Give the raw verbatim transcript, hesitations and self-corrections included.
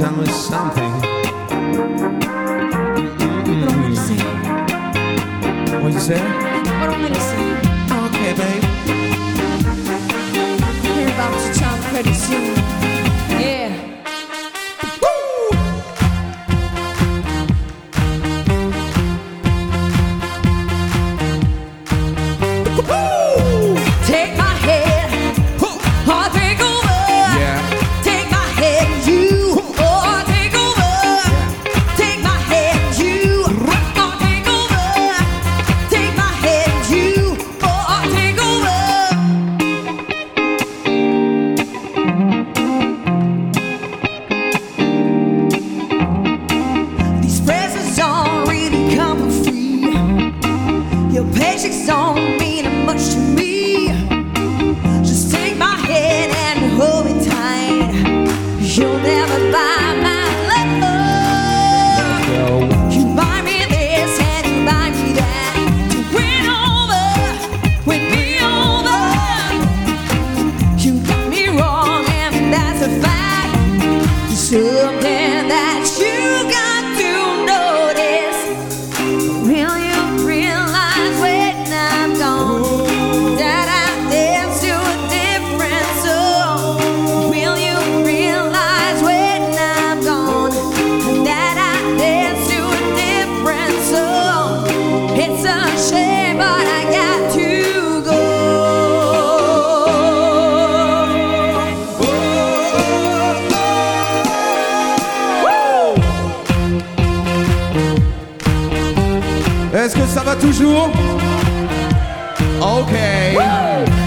tell me something. What I'm gonna say? What'd you say? What I'm gonna say? Okay, babe. Hear about your child pretty soon. Yeah. Take my head, I'll take over. Yeah. Take my head, you, oh, I'll take over. Take my head, you, I'll take over. Take my head, you, oh, I'll take over. These presents don't really come for free. Your patience don't mean much to me. Just take my hand and hold me tight. You'll never buy my love. You buy me this and you buy me that. To win over, win me over. You got me wrong and that's a fact. Something that you got to notice. Will you realize when I'm gone that I dance to a different song? Will you realize when I'm gone that I dance to a different song? It's a shame, but I got to go. Est-ce que ça va toujours? Ok.